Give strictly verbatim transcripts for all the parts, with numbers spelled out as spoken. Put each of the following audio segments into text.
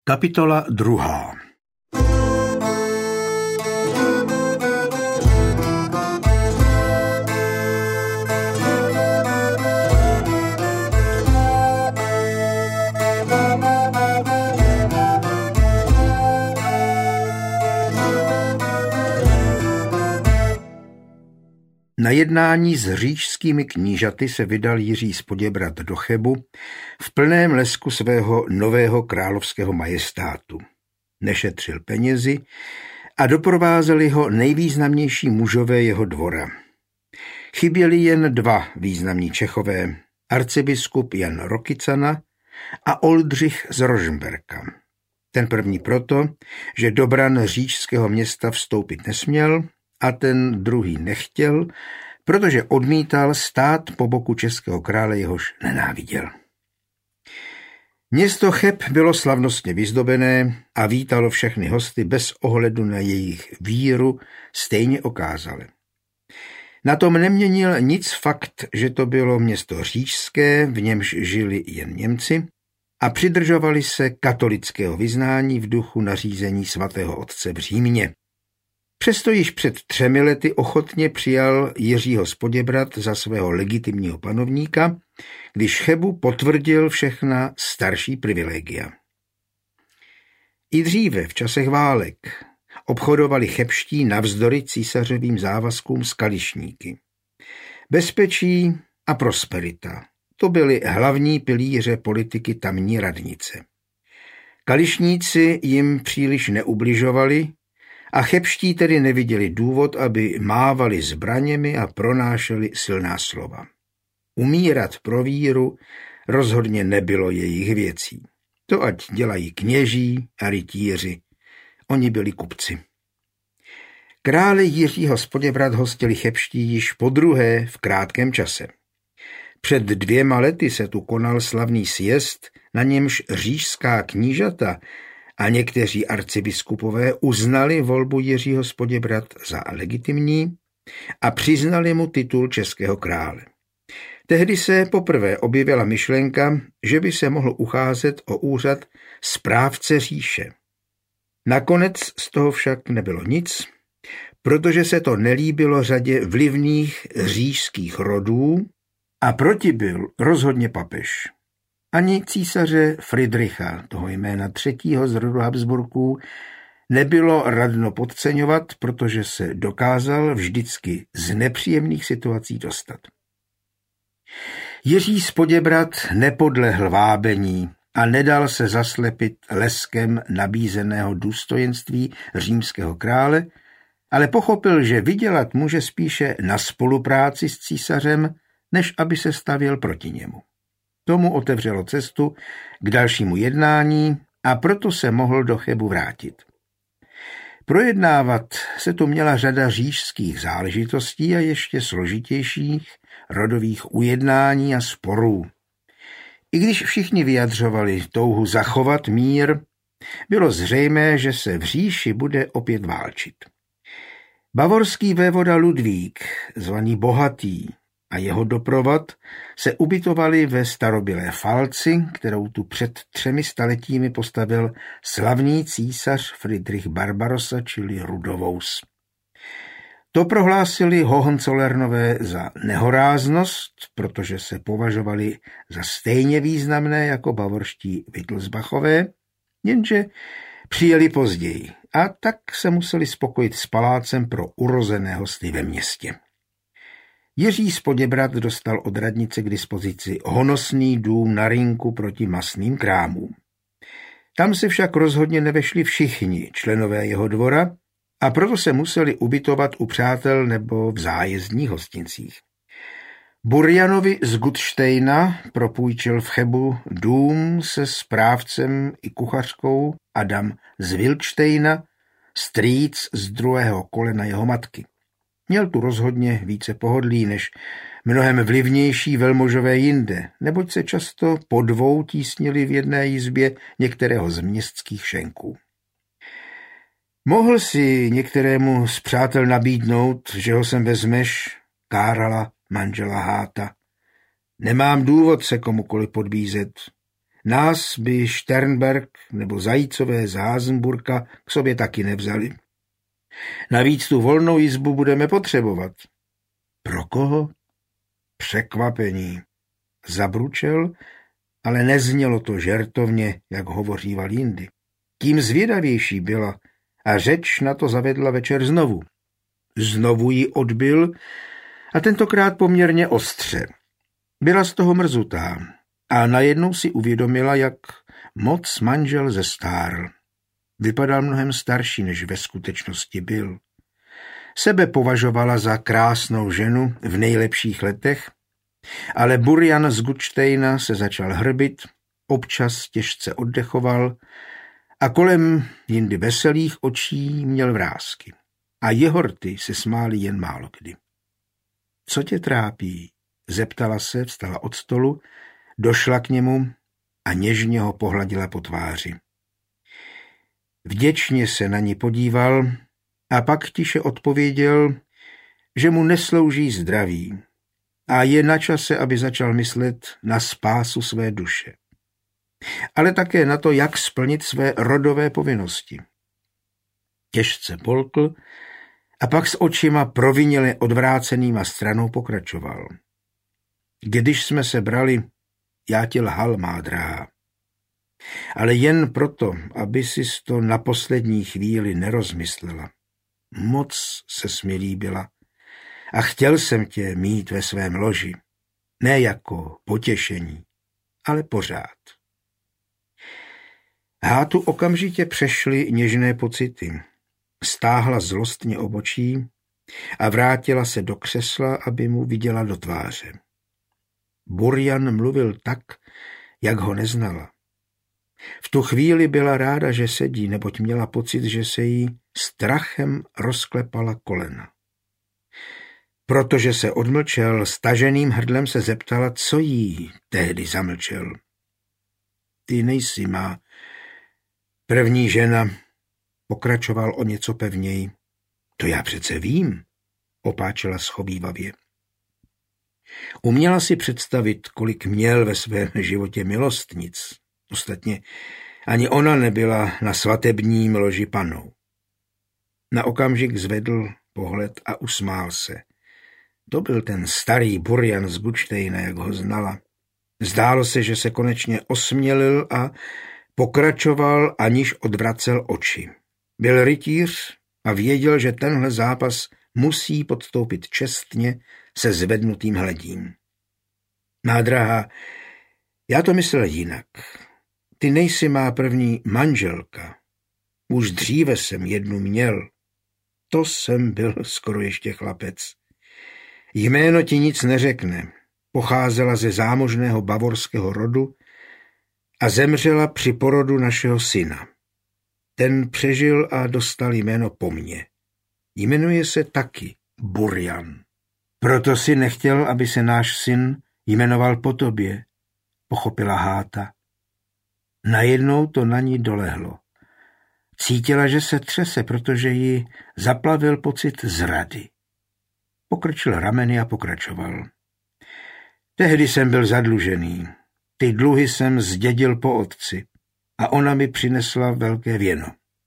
Kapitola druhá. Na jednání s říšskými knížaty se vydal Jiří z Poděbrad do Chebu v plném lesku svého nového královského majestátu. Nešetřil penězi a doprovázeli ho nejvýznamnější mužové jeho dvora. Chyběli jen dva významní Čechové, arcibiskup Jan Rokycana a Oldřich z Rožmberka. Ten první proto, že do bran říšského města vstoupit nesměl, a ten druhý nechtěl, protože odmítal stát po boku českého krále, jehož nenáviděl. Město Cheb bylo slavnostně vyzdobené a vítalo všechny hosty bez ohledu na jejich víru stejně okázale. Na tom neměnil nic fakt, že to bylo město říšské, v němž žili jen Němci a přidržovali se katolického vyznání v duchu nařízení svatého otce v Římě. Přesto již před třemi lety ochotně přijal Jiřího z Poděbrad za svého legitimního panovníka, když Chebu potvrdil všechna starší privilegia. I dříve, v časech válek, obchodovali chebští navzdory císařovým závazkům s kališníky. Bezpečí a prosperita, to byly hlavní pilíře politiky tamní radnice. Kališníci jim příliš neubližovali, a chebští tedy neviděli důvod, aby mávali zbraněmi a pronášeli silná slova. Umírat pro víru rozhodně nebylo jejich věcí. To ať dělají kněží a rytíři. Oni byli kupci. Krále Jiřího z Poděbrad hostili chebští již podruhé v krátkém čase. Před dvěma lety se tu konal slavný sjezd, na němž říšská knížata a někteří arcibiskupové uznali volbu Jiřího z Poděbrad za legitimní a přiznali mu titul českého krále. Tehdy se poprvé objevila myšlenka, že by se mohl ucházet o úřad správce říše. Nakonec z toho však nebylo nic, protože se to nelíbilo řadě vlivných říšských rodů a proti byl rozhodně papež. Ani císaře Fridricha, toho jména třetího z rodu Habsburků, nebylo radno podceňovat, protože se dokázal vždycky z nepříjemných situací dostat. Jiří z Poděbrad nepodlehl vábení a nedal se zaslepit leskem nabízeného důstojenství římského krále, ale pochopil, že vydělat může spíše na spolupráci s císařem, než aby se stavěl proti němu. Tomu otevřelo cestu k dalšímu jednání a proto se mohl do Chebu vrátit. Projednávat se tu měla řada říšských záležitostí a ještě složitějších rodových ujednání a sporů. I když všichni vyjadřovali touhu zachovat mír, bylo zřejmé, že se v říši bude opět válčit. Bavorský vévoda Ludvík, zvaný Bohatý, a jeho doprovod se ubytovali ve starobylé Falci, kterou tu před třemi staletími postavil slavný císař Fridrich Barbarossa, čili Rudovous. To prohlásili Hohenzollernové za nehoráznost, protože se považovali za stejně významné jako bavorští Wittelsbachové, jenže přijeli později a tak se museli spokojit s palácem pro urozené hosty ve městě. Jiří z Poděbrad dostal od radnice k dispozici honosný dům na rynku proti masným krámům. Tam se však rozhodně nevešli všichni členové jeho dvora a proto se museli ubytovat u přátel nebo v zájezdních hostincích. Burjanovi z Gutštejna propůjčil v Chebu dům se správcem i kuchařkou Adam z Vilčtejna, strýc z druhého kolena jeho matky. Měl tu rozhodně více pohodlí než mnohem vlivnější velmožové jinde, neboť se často po dvou tísnili v jedné jizbě některého z městských šenků. Mohl si některému z přátel nabídnout, že ho sem vezmeš, kárala manžela Háta. Nemám důvod se komukoli podbízet. Nás by Sternberg nebo Zajícové z Hasenburka k sobě taky nevzali. Navíc tu volnou jizbu budeme potřebovat. Pro koho? Překvapení. Zabručel, ale neznělo to žertovně, jak hovoříval jindy. Tím zvědavější byla a řeč na to zavedla večer znovu. Znovu ji odbyl a tentokrát poměrně ostře. Byla z toho mrzutá a najednou si uvědomila, jak moc manžel zestárl. Vypadal mnohem starší, než ve skutečnosti byl. Sebe považovala za krásnou ženu v nejlepších letech, ale Burian z Gutštejna se začal hrbit, občas těžce oddechoval a kolem jindy veselých očí měl vrásky. A jehorty se smály jen málokdy. Co tě trápí? Zeptala se, vstala od stolu, došla k němu a něžně ho pohladila po tváři. Vděčně se na ní podíval a pak tiše odpověděl, že mu neslouží zdraví a je na čase, aby začal myslet na spásu své duše. Ale také na to, jak splnit své rodové povinnosti. Těžce polkl a pak s očima proviněle odvrácenýma stranou pokračoval. Když jsme se brali, já ti lhal, má drahá. Ale jen proto, aby sis to na poslední chvíli nerozmyslela. Moc se mi líbila a chtěl jsem tě mít ve svém loži. Ne jako potěšení, ale pořád. Hátu okamžitě přešly něžné pocity. Stáhla zlostně obočí a vrátila se do křesla, aby mu viděla do tváře. Burian mluvil tak, jak ho neznala. V tu chvíli byla ráda, že sedí, neboť měla pocit, že se jí strachem rozklepala kolena. Protože se odmlčel, staženým hrdlem se zeptala, co jí tehdy zamlčel. Ty nejsi má první žena, pokračoval o něco pevněji. To já přece vím, opáčela schovívavě. Uměla si představit, kolik měl ve svém životě milostnic. Ostatně ani ona nebyla na svatebním loži panou. Na okamžik zvedl pohled a usmál se. To byl ten starý Burian z Gutštejna, jak ho znala. Zdálo se, že se konečně osmělil a pokračoval, aniž odvracel oči. Byl rytíř a věděl, že tenhle zápas musí podstoupit čestně se zvednutým hledím. Má drahá, já to myslel jinak. Ty nejsi má první manželka. Už dříve jsem jednu měl. To jsem byl skoro ještě chlapec. Jméno ti nic neřekne. Pocházela ze zámožného bavorského rodu a zemřela při porodu našeho syna. Ten přežil a dostal jméno po mně. Jmenuje se taky Burian. Proto si nechtěl, aby se náš syn jmenoval po tobě, pochopila Háta. Najednou to na ní dolehlo. Cítila, že se třese, protože ji zaplavil pocit zrady. Pokrčil rameny a pokračoval. Tehdy jsem byl zadlužený. Ty dluhy jsem zdědil po otci a ona mi přinesla velké věno.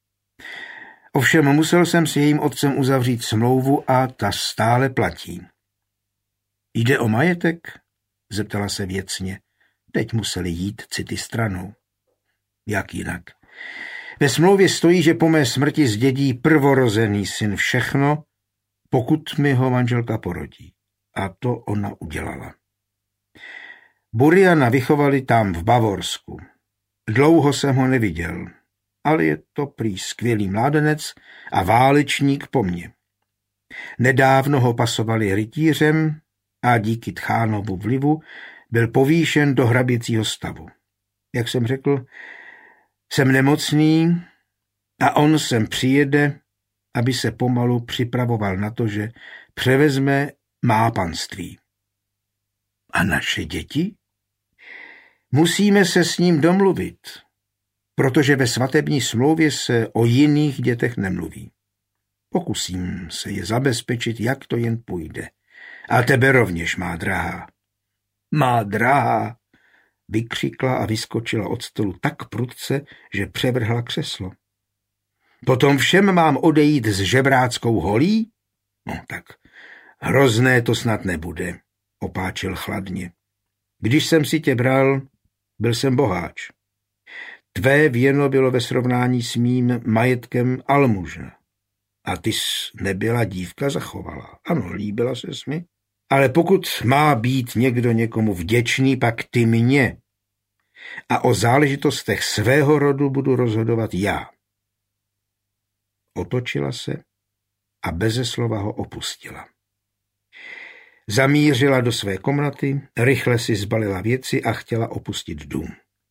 Ovšem musel jsem s jejím otcem uzavřít smlouvu a ta stále platí. Jde o majetek? Zeptala se věcně. Teď museli jít city stranou. Jak jinak? Ve smlouvě stojí, že po mé smrti zdědí prvorozený syn všechno, pokud mi ho manželka porodí. A to ona udělala. Buriana vychovali tam v Bavorsku. Dlouho jsem ho neviděl, ale je to prý skvělý mládenec a válečník po mně. Nedávno ho pasovali rytířem a díky Tchánovu vlivu byl povýšen do hraběcího stavu. Jak jsem řekl, jsem nemocný a on sem přijede, aby se pomalu připravoval na to, že převezme má panství. A naše děti? Musíme se s ním domluvit, protože ve svatební smlouvě se o jiných dětech nemluví. Pokusím se je zabezpečit, jak to jen půjde. A tebe rovněž, má drahá. Má drahá, vykřikla a vyskočila od stolu tak prudce, že převrhla křeslo. Potom všem mám odejít s žebráckou holí? No tak hrozné to snad nebude, opáčil chladně. Když jsem si tě bral, byl jsem boháč. Tvé věno bylo ve srovnání s mým majetkem almužna. A ty jsi nebyla dívka zachovala. Ano, líbila ses mi. Ale pokud má být někdo někomu vděčný, pak ty mě. A o záležitostech svého rodu budu rozhodovat já. Otočila se a beze slova ho opustila. Zamířila do své komnaty, rychle si zbalila věci a chtěla opustit dům.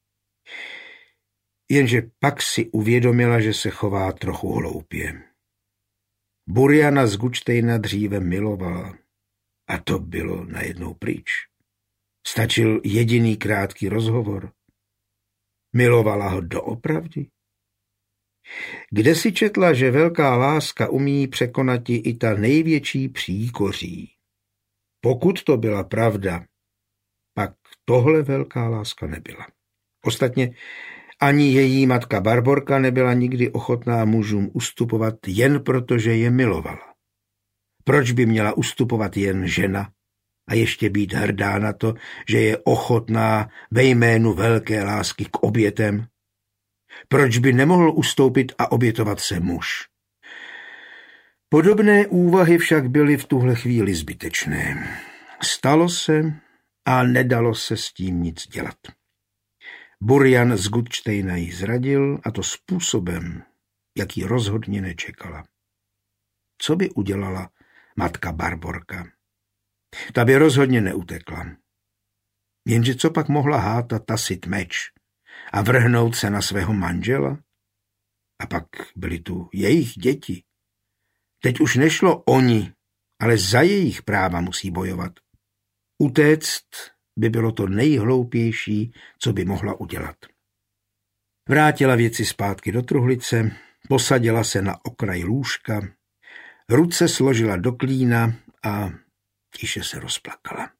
Jenže pak si uvědomila, že se chová trochu hloupě. Burjana z Gutštejna dříve milovala a to bylo najednou pryč. Stačil jediný krátký rozhovor. Milovala ho doopravdy? Kde si četla, že velká láska umí překonati i ta největší příkoří? Pokud to byla pravda, pak tohle velká láska nebyla. Ostatně ani její matka Barborka nebyla nikdy ochotná mužům ustupovat jen proto, že je milovala. Proč by měla ustupovat jen žena a ještě být hrdá na to, že je ochotná ve jménu velké lásky k obětem? Proč by nemohl ustoupit a obětovat se muž? Podobné úvahy však byly v tuhle chvíli zbytečné. Stalo se a nedalo se s tím nic dělat. Burjan z Gutštejna ji zradil, a to způsobem, jaký rozhodně nečekala. Co by udělala matka Barborka? Ta by rozhodně neutekla. Jenže co pak mohla Háta tasit meč a vrhnout se na svého manžela? A pak byly tu jejich děti. Teď už nešlo oni, ale za jejich práva musí bojovat. Utéct by bylo to nejhloupější, co by mohla udělat. Vrátila věci zpátky do truhlice, posadila se na okraj lůžka, ruce složila do klína a tiše se rozplakala.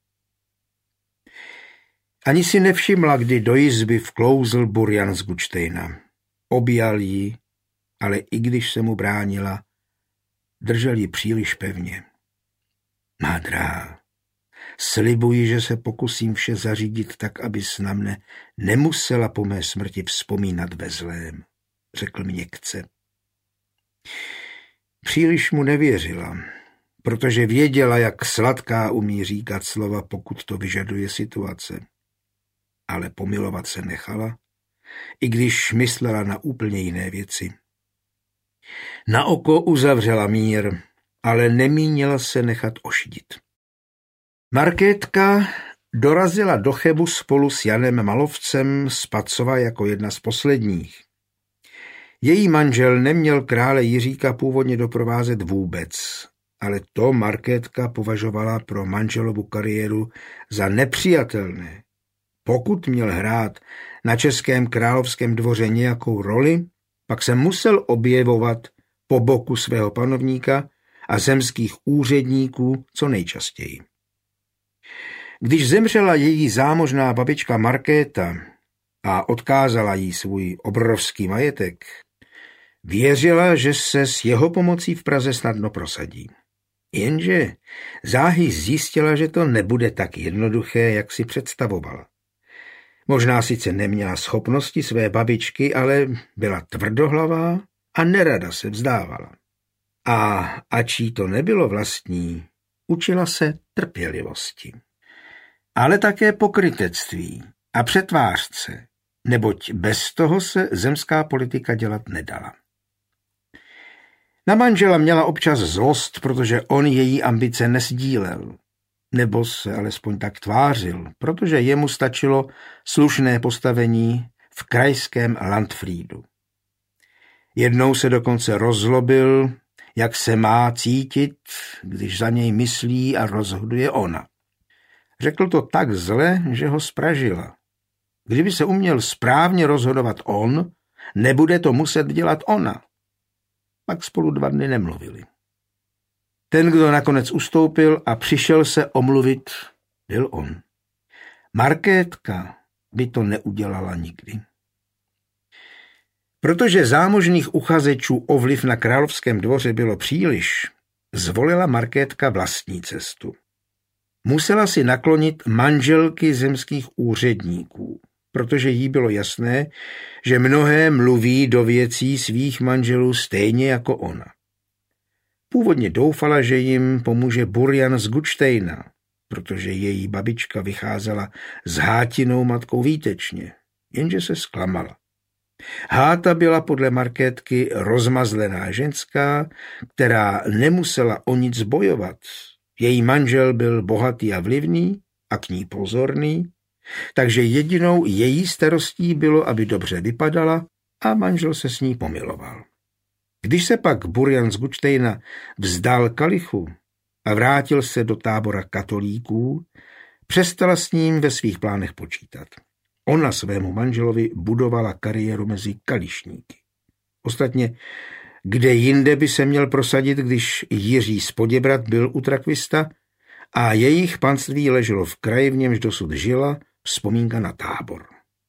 Ani si nevšimla, kdy do jizby vklouzl Burjan z Gutštejna. Objal ji, ale i když se mu bránila, držel ji příliš pevně. Má drahá, slibuji, že se pokusím vše zařídit tak, abys na mne nemusela po mé smrti vzpomínat ve zlém, řekl měkce. Příliš mu nevěřila, protože věděla, jak sladká umí říkat slova, pokud to vyžaduje situace. Ale pomilovat se nechala, i když myslela na úplně jiné věci. Na oko uzavřela mír, ale nemínila se nechat ošidit. Markétka dorazila do Chebu spolu s Janem Malovcem z Pacova jako jedna z posledních. Její manžel neměl krále Jiříka původně doprovázet vůbec, ale to Markétka považovala pro manželovu kariéru za nepřijatelné. Pokud měl hrát na českém královském dvoře nějakou roli, pak se musel objevovat po boku svého panovníka a zemských úředníků co nejčastěji. Když zemřela její zámožná babička Markéta a odkázala jí svůj obrovský majetek, věřila, že se s jeho pomocí v Praze snadno prosadí. Jenže záhy zjistila, že to nebude tak jednoduché, jak si představovala. Možná sice neměla schopnosti své babičky, ale byla tvrdohlavá a nerada se vzdávala. A ač jí to nebylo vlastní, učila se trpělivosti. Ale také pokrytectví a přetvářce, neboť bez toho se zemská politika dělat nedala. Na manžela měla občas zlost, protože on její ambice nesdílel, nebo se alespoň tak tvářil, protože jemu stačilo slušné postavení v krajském Landfriedu. Jednou se dokonce rozlobil, jak se má cítit, když za něj myslí a rozhoduje ona. Řekl to tak zle, že ho spražila. Kdyby se uměl správně rozhodovat on, nebude to muset dělat ona. Pak spolu dva dny nemluvili. Ten, kdo nakonec ustoupil a přišel se omluvit, byl on. Markétka by to neudělala nikdy. Protože zámožných uchazečů o vliv na královském dvoře bylo příliš, zvolila Markétka vlastní cestu. Musela si naklonit manželky zemských úředníků, protože jí bylo jasné, že mnohé mluví do věcí svých manželů stejně jako ona. Původně doufala, že jim pomůže Burian z Gutštejna, protože její babička vycházela s Hátinou matkou výtečně, jenže se zklamala. Háta byla podle Markétky rozmazlená ženská, která nemusela o nic bojovat. Její manžel byl bohatý a vlivný a k ní pozorný, takže jedinou její starostí bylo, aby dobře vypadala a manžel se s ní pomiloval. Když se pak Burian z Gutštejna vzdal kalichu a vrátil se do tábora katolíků, přestala s ním ve svých plánech počítat. Ona svému manželovi budovala kariéru mezi kališníky. Ostatně, kde jinde by se měl prosadit, když Jiří z Poděbrad byl u Trakvista a jejich panství leželo v kraji, v němž dosud žila, vzpomínka na Tábor.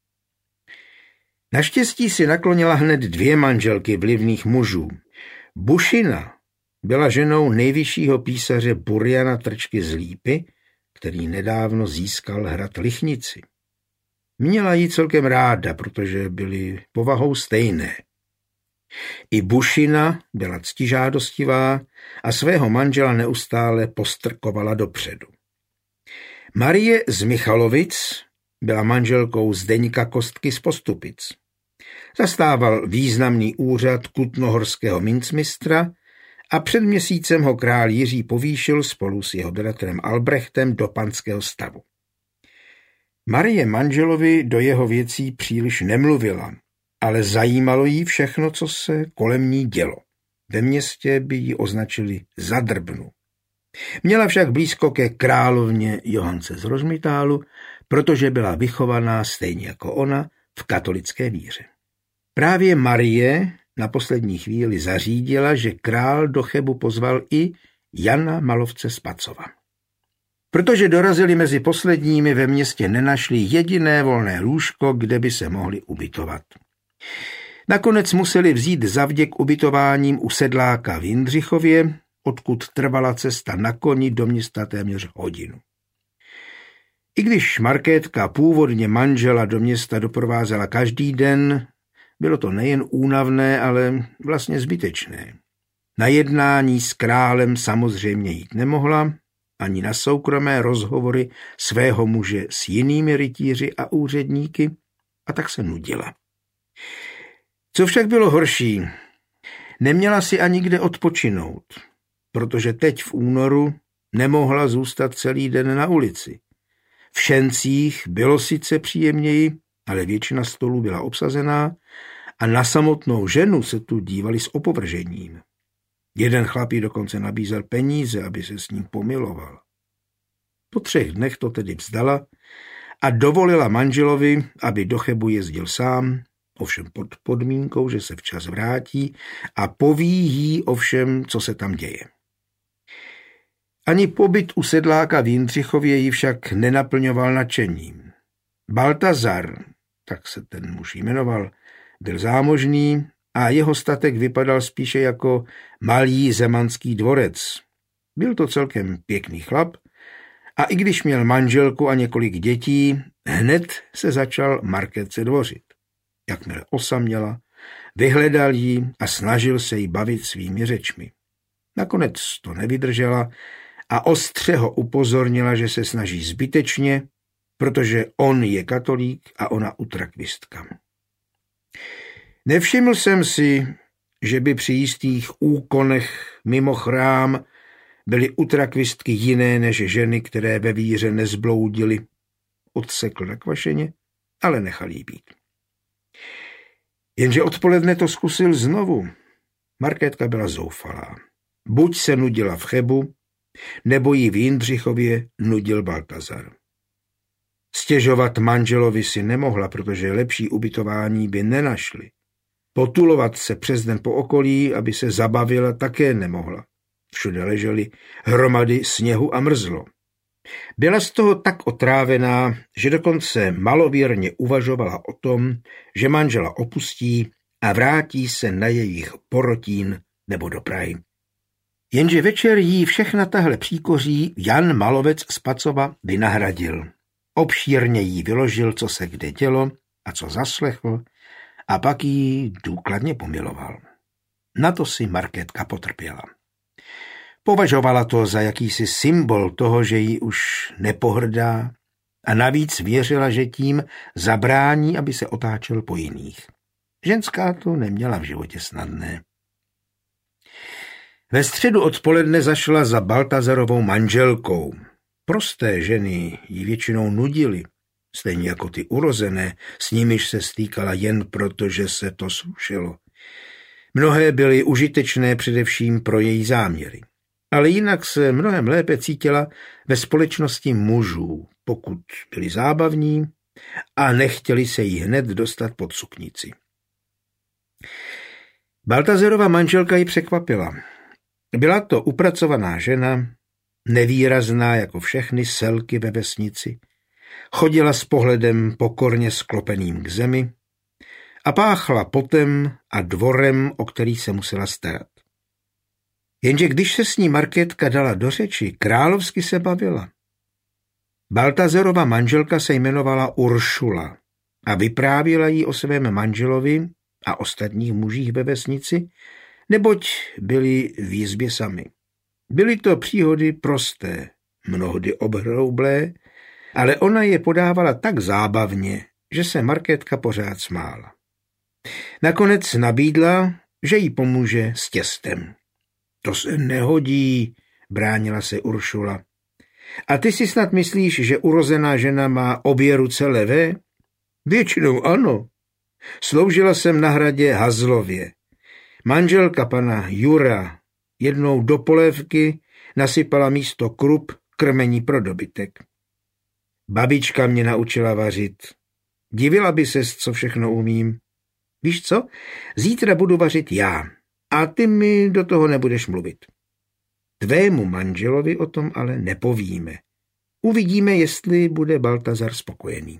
Naštěstí si naklonila hned dvě manželky vlivných mužů. Bušina byla ženou nejvyššího písaře Buriana Trčky z Lípy, který nedávno získal hrad Lichnici. Měla ji celkem ráda, protože byly povahou stejné. I Bušina byla ctižádostivá a svého manžela neustále postrkovala dopředu. Marie z Michalovic byla manželkou Zdeňka Kostky z Postupic. Zastával významný úřad kutnohorského mincmistra a před měsícem ho král Jiří povýšil spolu s jeho bratrem Albrechtem do panského stavu. Marie manželovi do jeho věcí příliš nemluvila, ale zajímalo jí všechno, co se kolem ní dělo. Ve městě by ji označili za drbnu. Měla však blízko ke královně Johance z Rožmitálu, protože byla vychovaná stejně jako ona v katolické víře. Právě Marie na poslední chvíli zařídila, že král do Chebu pozval i Jana Malovce z Pacova. Protože dorazili mezi posledními, ve městě nenašli jediné volné lůžko, kde by se mohli ubytovat. Nakonec museli vzít zavděk ubytováním u sedláka v Jindřichově, odkud trvala cesta na koni do města téměř hodinu. I když Markétka původně manžela do města doprovázela každý den, bylo to nejen únavné, ale vlastně zbytečné. Na jednání s králem samozřejmě jít nemohla, ani na soukromé rozhovory svého muže s jinými rytíři a úředníky, a tak se nudila. Co však bylo horší, neměla si ani kde odpočinout, protože teď v únoru nemohla zůstat celý den na ulici. V Šencích bylo sice příjemněji, ale většina stolů byla obsazená a na samotnou ženu se tu dívali s opovržením. Jeden chlap jí dokonce nabízel peníze, aby se s ním pomiloval. Po třech dnech to tedy vzdala a dovolila manželovi, aby do Chebu jezdil sám, ovšem pod podmínkou, že se včas vrátí a poví jí o všem, co se tam děje. Ani pobyt u sedláka v Jindřichově ji však nenaplňoval nadšením. Baltazar, tak se ten muž jmenoval, byl zámožný a jeho statek vypadal spíše jako malý zemanský dvorec. Byl to celkem pěkný chlap a i když měl manželku a několik dětí, hned se začal Markétce dvořit. Jakmile osaměla, vyhledal ji a snažil se jí bavit svými řečmi. Nakonec to nevydržela a ostře ho upozornila, že se snaží zbytečně, protože on je katolík a ona utrakvistka. Nevšiml jsem si, že by při jistých úkonech mimo chrám byly utrakvistky jiné než ženy, které ve víře nezbloudily. Odsekl nakvašeně, ale nechal jí být. Jenže odpoledne to zkusil znovu. Markétka byla zoufalá. Buď se nudila v Chebu, nebo jí v Jindřichově nudil Baltazar. Stěžovat manželovi si nemohla, protože lepší ubytování by nenašli. Potulovat se přes den po okolí, aby se zabavila, také nemohla. Všude ležely hromady sněhu a mrzlo. Byla z toho tak otrávená, že dokonce malověrně uvažovala o tom, že manžela opustí a vrátí se na jejich Porotín nebo do Prahy. Jenže večer jí všechna tahle příkoří Jan Malovec z Pacova vynahradil. Obšírně jí vyložil, co se kde dělo a co zaslechl, a pak jí důkladně pomiloval. Na to si Markétka potrpěla. Považovala to za jakýsi symbol toho, že jí už nepohrdá, a navíc věřila, že tím zabrání, aby se otáčel po jiných. Ženská to neměla v životě snadné. Ve středu odpoledne zašla za Baltazarovou manželkou. Prosté ženy ji většinou nudily, stejně jako ty urozené, s nimiž se stýkala jen proto, že se to slušelo. Mnohé byly užitečné především pro její záměry, ale jinak se mnohem lépe cítila ve společnosti mužů, pokud byli zábavní a nechtěli se jí hned dostat pod suknici. Baltazarova manželka ji překvapila. Byla to upracovaná žena, nevýrazná jako všechny selky ve vesnici, chodila s pohledem pokorně sklopeným k zemi a páchla potem a dvorem, o který se musela starat. Jenže když se s ní Markétka dala do řeči, královsky se bavila. Baltazarova manželka se jmenovala Uršula a vyprávěla jí o svém manželovi a ostatních mužích ve vesnici, neboť byli v jizbě sami. Byly to příhody prosté, mnohdy obhroublé, ale ona je podávala tak zábavně, že se Markétka pořád smála. Nakonec nabídla, že jí pomůže s těstem. To se nehodí, bránila se Uršula. A ty si snad myslíš, že urozená žena má obě ruce levé? Většinou ano. Sloužila jsem na hradě Hazlově. Manželka pana Jura jednou do polévky nasypala místo krup krmení pro dobytek. Babička mě naučila vařit. Divila by ses, co všechno umím. Víš co? Zítra budu vařit já a ty mi do toho nebudeš mluvit. Tvému manželovi o tom ale nepovíme. Uvidíme, jestli bude Baltazar spokojený.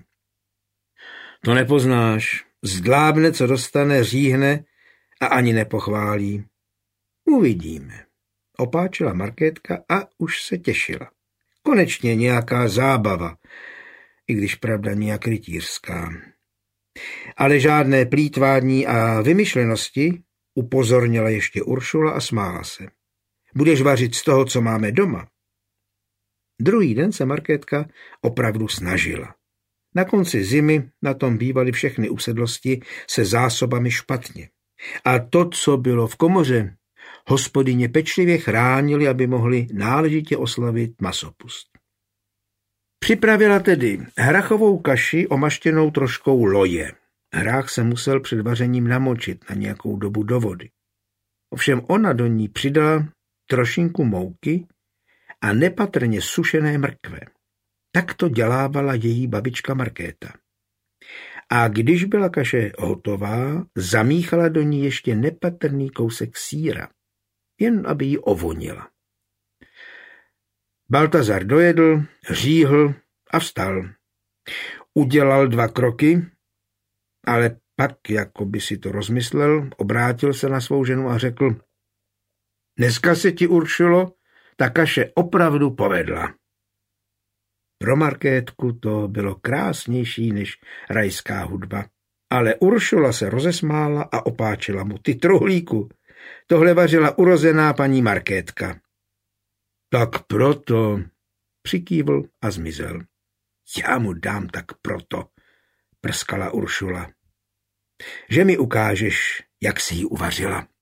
To nepoznáš. Zdlábne, co dostane, říhne a ani nepochválí. Uvidíme. Opáčila Markétka a už se těšila. Konečně nějaká zábava, i když pravda nějak rytířská. Ale žádné plýtvání a vymyšlenosti, upozornila ještě Uršula a smála se. Budeš vařit z toho, co máme doma. Druhý den se Markétka opravdu snažila. Na konci zimy na tom bývaly všechny usedlosti se zásobami špatně. A to, co bylo v komoře, hospodyně pečlivě chránili, aby mohli náležitě oslavit masopust. Připravila tedy hrachovou kaši omaštěnou troškou loje. Hrách se musel před vařením namočit na nějakou dobu do vody. Ovšem ona do ní přidala trošinku mouky a nepatrně sušené mrkve. Tak to dělávala její babička Markéta. A když byla kaše hotová, zamíchala do ní ještě nepatrný kousek sýra, jen aby ji ovonila. Baltazar dojedl, říhl a vstal. Udělal dva kroky, ale pak, jako by si to rozmyslel, obrátil se na svou ženu a řekl: Dneska se ti, Uršulo, ta kaše opravdu povedla. Pro Markétku to bylo krásnější než rajská hudba, ale Uršula se rozesmála a opáčila mu: Ty truhlíku, tohle vařila urozená paní Markétka. Tak proto, přikývl a zmizel. Já mu dám tak proto, prskala Uršula, že mi ukážeš, jak si ji uvařila.